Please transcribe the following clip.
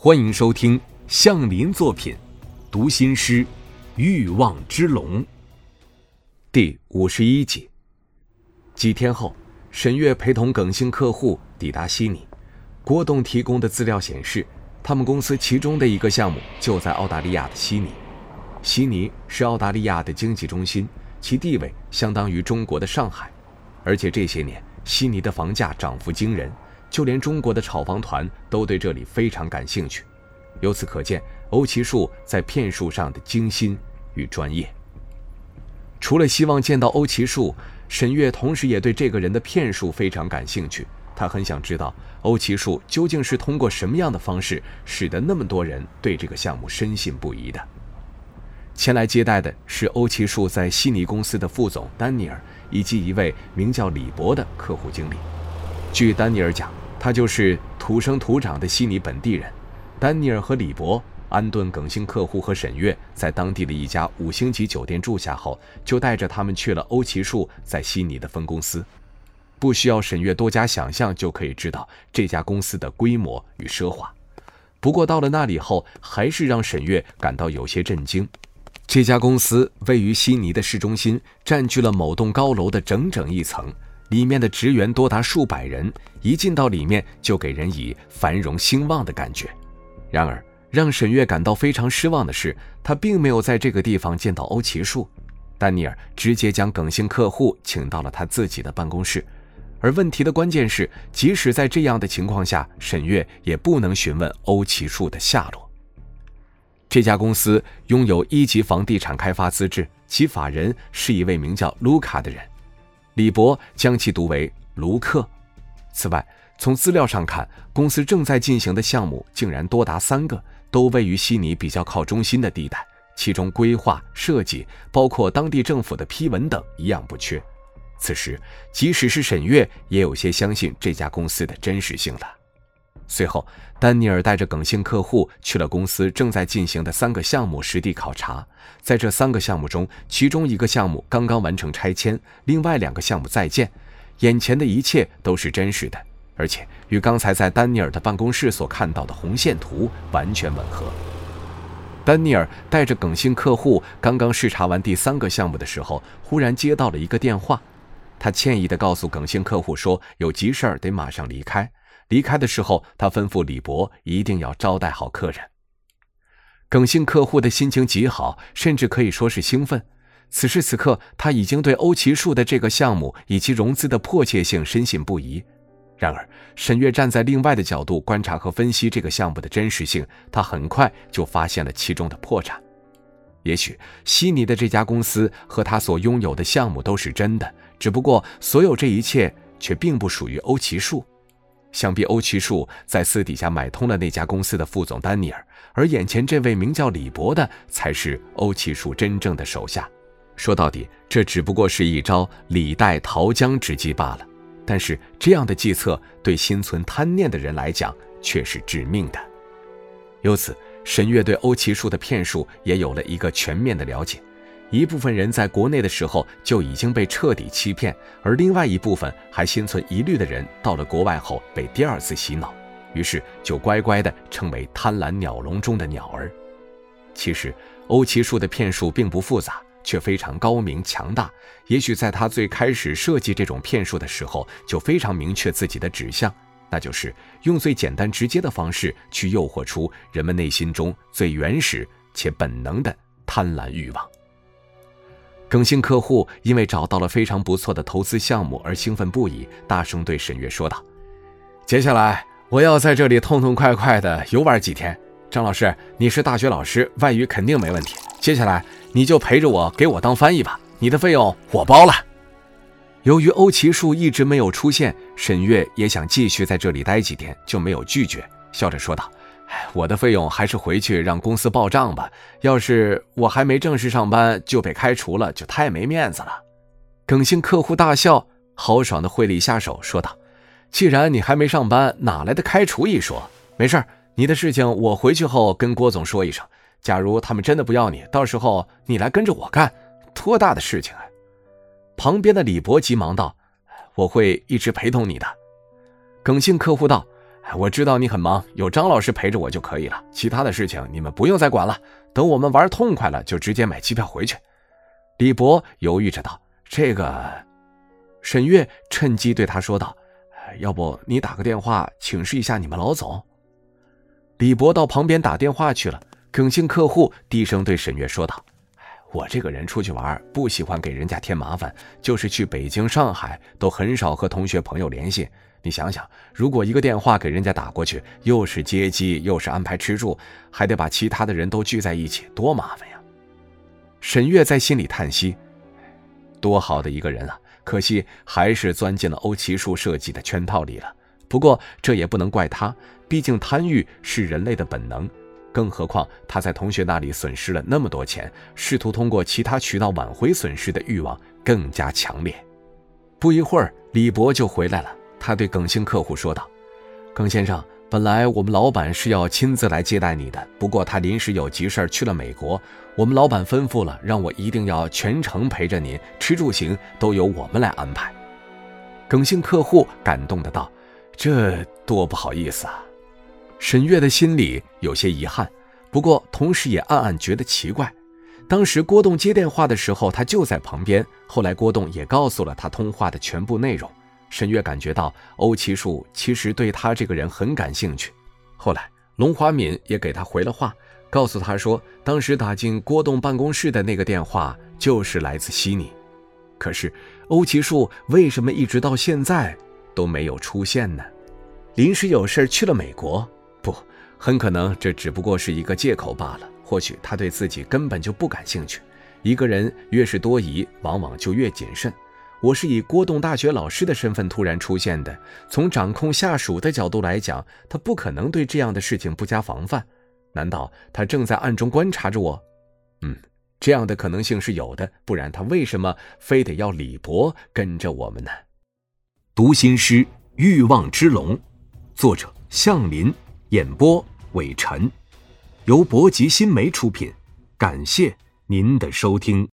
欢迎收听向林作品读心师欲望之龙第51集。几天后，沈月陪同耿姓客户抵达悉尼。郭董提供的资料显示，他们公司其中的一个项目就在澳大利亚的悉尼。悉尼是澳大利亚的经济中心，其地位相当于中国的上海。而且这些年，悉尼的房价涨幅惊人，就连中国的炒房团都对这里非常感兴趣。由此可见，欧其树在骗术上的精心与专业。除了希望见到欧其树，沈月同时也对这个人的骗术非常感兴趣。他很想知道欧其树究竟是通过什么样的方式，使得那么多人对这个项目深信不疑的。前来接待的是欧其树在悉尼公司的副总丹尼尔，以及一位名叫李博的客户经理。据丹尼尔讲，他就是土生土长的悉尼本地人。丹尼尔和李博安顿耿姓客户和沈月在当地的一家5星级酒店住下后，就带着他们去了欧其树在悉尼的分公司。不需要沈月多加想象就可以知道这家公司的规模与奢华。不过到了那里后，还是让沈月感到有些震惊。这家公司位于悉尼的市中心，占据了某栋高楼的整整一层，里面的职员多达数百人，一进到里面就给人以繁荣兴旺的感觉。然而让沈月感到非常失望的是，他并没有在这个地方见到欧其树。丹尼尔直接将耿姓客户请到了他自己的办公室，而问题的关键是，即使在这样的情况下，沈月也不能询问欧其树的下落。这家公司拥有1级房地产开发资质，其法人是一位名叫卢卡的人，李博将其读为卢克。此外，从资料上看，公司正在进行的项目竟然多达3个，都位于悉尼比较靠中心的地带，其中规划、设计，包括当地政府的批文等一样不缺。此时，即使是沈月也有些相信这家公司的真实性了。随后，丹尼尔带着耿姓客户去了公司正在进行的3个项目实地考察。在这3个项目中，其中1个项目刚刚完成拆迁，另外2个项目在建。眼前的一切都是真实的，而且与刚才在丹尼尔的办公室所看到的红线图完全吻合。丹尼尔带着耿姓客户刚刚视察完第3个项目的时候，忽然接到了一个电话。他歉意地告诉耿姓客户说有急事儿得马上离开。离开的时候，他吩咐李博一定要招待好客人。耿姓客户的心情极好，甚至可以说是兴奋。此时此刻，他已经对欧其树的这个项目以及融资的迫切性深信不疑。然而，沈月站在另外的角度观察和分析这个项目的真实性，他很快就发现了其中的破绽。也许悉尼的这家公司和他所拥有的项目都是真的，只不过所有这一切却并不属于欧其树。想必欧其树在私底下买通了那家公司的副总丹尼尔，而眼前这位名叫李博的才是欧其树真正的手下。说到底，这只不过是一招李代桃僵之计罢了。但是这样的计策对心存贪念的人来讲却是致命的。由此，沈月对欧其树的骗术也有了一个全面的了解。一部分人在国内的时候就已经被彻底欺骗，而另外一部分还心存疑虑的人到了国外后被第2次洗脑，于是就乖乖地成为贪婪鸟笼中的鸟儿。其实欧其树的骗术并不复杂，却非常高明强大。也许在他最开始设计这种骗术的时候，就非常明确自己的指向，那就是用最简单直接的方式去诱惑出人们内心中最原始且本能的贪婪欲望。耿姓客户因为找到了非常不错的投资项目而兴奋不已，大声对沈月说道：接下来我要在这里痛痛快快地游玩几天。张老师，你是大学老师，外语肯定没问题，接下来你就陪着我给我当翻译吧，你的费用我包了。由于欧其树一直没有出现，沈月也想继续在这里待几天，就没有拒绝，笑着说道：我的费用还是回去让公司报账吧，要是我还没正式上班就被开除了，就太没面子了。耿姓客户大笑，豪爽地挥了一下手说道：既然你还没上班，哪来的开除一说？没事，你的事情我回去后跟郭总说一声，假如他们真的不要你，到时候你来跟着我干，多大的事情啊。旁边的李博急忙道：我会一直陪同你的。耿姓客户道： 我知道你很忙，有张老师陪着我就可以了，其他的事情你们不用再管了，等我们玩痛快了就直接买机票回去。李博犹豫着道。这个，沈月趁机对他说道，要不你打个电话请示一下你们老总。李博到旁边打电话去了，耿姓客户低声对沈月说道，我这个人出去玩不喜欢给人家添麻烦，就是去北京上海都很少和同学朋友联系，你想想，如果一个电话给人家打过去，又是接机又是安排吃住，还得把其他的人都聚在一起，多麻烦呀。沈月在心里叹息，多好的一个人啊，可惜还是钻进了欧奇树设计的圈套里了。不过这也不能怪他，毕竟贪欲是人类的本能，更何况他在同学那里损失了那么多钱，试图通过其他渠道挽回损失的欲望更加强烈。不一会儿，李博就回来了，他对耿姓客户说道，耿先生，本来我们老板是要亲自来接待你的，不过他临时有急事去了美国，我们老板吩咐了，让我一定要全程陪着您，吃住行都由我们来安排。耿姓客户感动的道，这多不好意思啊。沈月的心里有些遗憾，不过同时也暗暗觉得奇怪，当时郭栋接电话的时候他就在旁边，后来郭栋也告诉了他通话的全部内容。沈月感觉到欧奇树其实对他这个人很感兴趣。后来龙华敏也给他回了话，告诉他说当时打进郭栋办公室的那个电话就是来自悉尼。可是欧奇树为什么一直到现在都没有出现呢？临时有事去了美国？不，很可能这只不过是一个借口罢了，或许他对自己根本就不感兴趣。一个人越是多疑，往往就越谨慎。我是以郭栋大学老师的身份突然出现的，从掌控下属的角度来讲，他不可能对这样的事情不加防范。难道他正在暗中观察着我？这样的可能性是有的，不然他为什么非得要李博跟着我们呢？读心师《欲望之龙》，作者向林，演播伟晨，由博吉新媒出品。感谢您的收听。